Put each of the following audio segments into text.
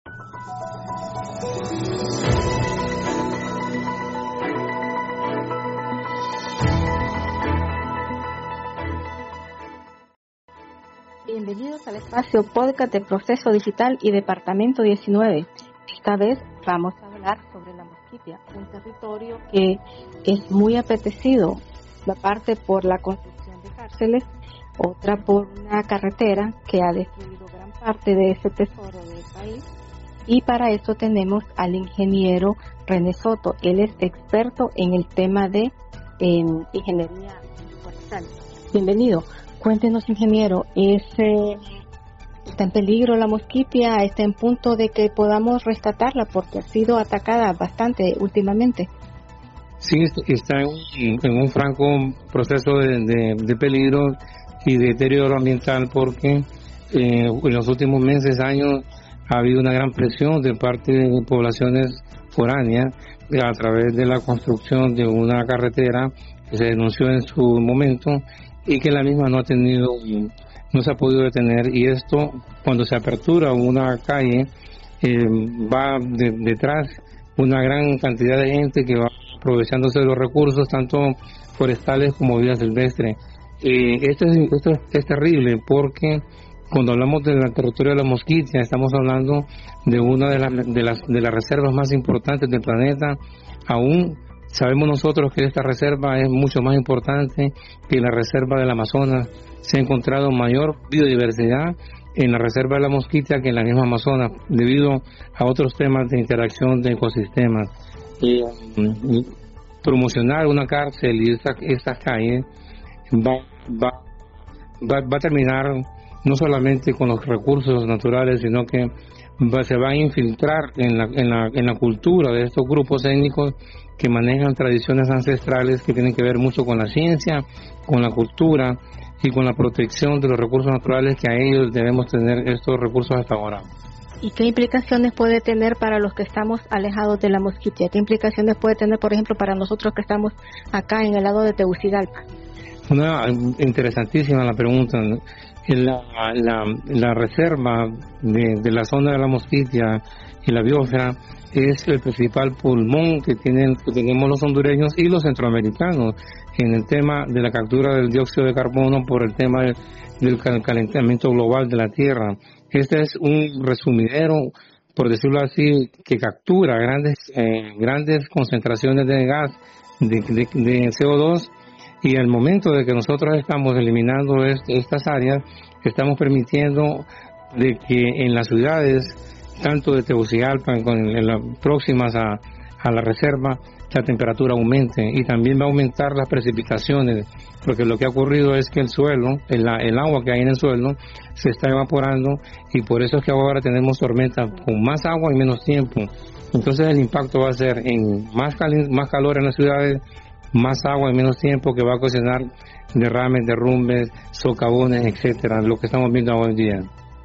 Bienvenidos al espacio podcast de Proceso Digital y Departamento 19. Esta vez vamos a hablar sobre la Mosquitia, un territorio que es muy apetecido, la parte por la construcción de cárceles, otra por una carretera que ha destruido gran parte de ese tesoro del país. Y para eso tenemos al ingeniero René Soto. Él es experto en el tema de ingeniería forestal. Bienvenido. Cuéntenos, ingeniero, ¿está en peligro la Mosquitia? ¿Está en punto de que podamos rescatarla porque ha sido atacada bastante últimamente? Sí, está en un franco proceso de peligro y de deterioro ambiental porque en los últimos meses, años, ha habido una gran presión de parte de poblaciones foráneas a través de la construcción de una carretera que se denunció en su momento y que la misma no se ha podido detener, y esto, cuando se apertura una calle, va detrás una gran cantidad de gente que va aprovechándose de los recursos, tanto forestales como vida silvestre. Esto es terrible porque cuando hablamos del territorio de la Mosquitia, estamos hablando de una de las reservas más importantes del planeta. Aún sabemos nosotros que esta reserva es mucho más importante que la reserva del Amazonas. Se ha encontrado mayor biodiversidad en la reserva de la Mosquitia que en la misma Amazonas, debido a otros temas de interacción de ecosistemas. Promocionar una cárcel y estas calles va a terminar no solamente con los recursos naturales, sino que se va a infiltrar en la cultura de estos grupos étnicos que manejan tradiciones ancestrales que tienen que ver mucho con la ciencia, con la cultura y con la protección de los recursos naturales, que a ellos debemos tener estos recursos hasta ahora. ¿Y qué implicaciones puede tener para los que estamos alejados de la Mosquitia? ¿Qué implicaciones puede tener, por ejemplo, para nosotros que estamos acá en el lado de Tegucigalpa? Interesantísima la pregunta. La reserva de la zona de la Mosquitia y la biosfera es el principal pulmón que tenemos los hondureños y los centroamericanos en el tema de la captura del dióxido de carbono por el tema del calentamiento global de la Tierra. Este es un resumidero, por decirlo así, que captura grandes concentraciones de gas, de CO2, y al momento de que nosotros estamos eliminando estas áreas, estamos permitiendo de que en las ciudades, tanto de Tegucigalpa, en las próximas a la reserva, la temperatura aumente, y también va a aumentar las precipitaciones, porque lo que ha ocurrido es que el suelo, el agua que hay en el suelo, se está evaporando, y por eso es que ahora tenemos tormentas con más agua y menos tiempo. Entonces el impacto va a ser en más calor en las ciudades, más agua y menos tiempo, que va a ocasionar derrames, derrumbes, socavones, etcétera, lo que estamos viendo hoy en día.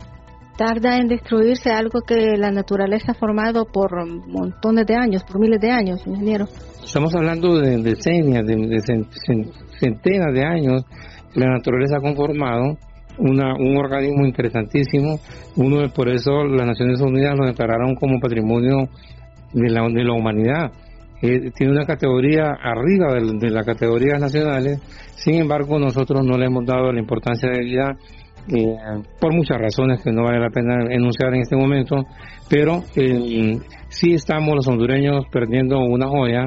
Tarda en destruirse algo que la naturaleza ha formado por montones de años, por miles de años, ingeniero. Estamos hablando de decenias, de centenas de años que la naturaleza ha conformado un organismo interesantísimo. Por eso las Naciones Unidas lo declararon como patrimonio de la humanidad. Tiene una categoría arriba de las categorías nacionales. Sin embargo, nosotros no le hemos dado la importancia de vida, por muchas razones que no vale la pena enunciar en este momento, pero sí estamos los hondureños perdiendo una joya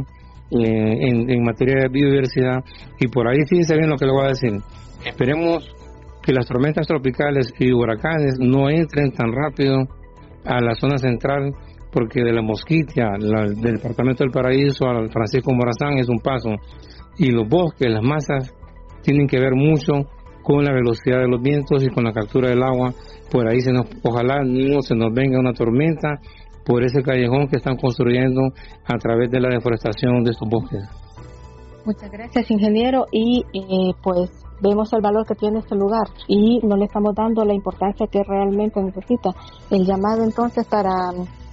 en materia de biodiversidad, y por ahí fíjense bien lo que le voy a decir. Esperemos que las tormentas tropicales y huracanes no entren tan rápido a la zona central, porque de la Mosquitia, del departamento del Paraíso al Francisco Morazán es un paso, y los bosques, las masas, tienen que ver mucho con la velocidad de los vientos y con la captura del agua. Por ahí ojalá no se nos venga una tormenta por ese callejón que están construyendo a través de la deforestación de estos bosques. Muchas gracias, ingeniero, y pues vemos el valor que tiene este lugar y no le estamos dando la importancia que realmente necesita. El llamado entonces para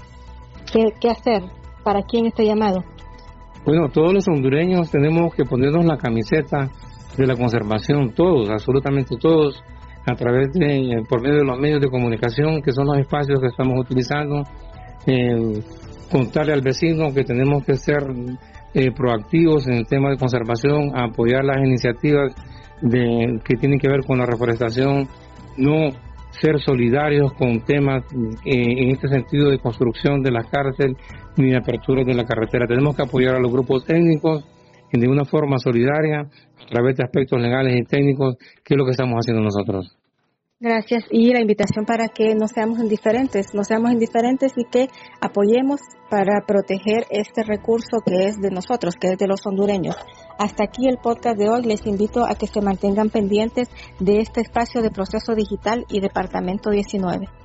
¿qué hacer? ¿Para quién este llamado? Bueno, todos los hondureños tenemos que ponernos la camiseta de la conservación, todos, absolutamente todos, por medio de los medios de comunicación, que son los espacios que estamos utilizando, contarle al vecino que tenemos que ser proactivos en el tema de conservación, apoyar las iniciativas que tienen que ver con la reforestación, no ser solidarios con temas en este sentido de construcción de la cárcel ni de apertura de la carretera. Tenemos que apoyar a los grupos étnicos de una forma solidaria a través de aspectos legales y técnicos, que es lo que estamos haciendo nosotros. Gracias, y la invitación para que no seamos indiferentes y que apoyemos para proteger este recurso que es de nosotros, que es de los hondureños. Hasta aquí el podcast de hoy. Les invito a que se mantengan pendientes de este espacio de Proceso Digital y Departamento 19.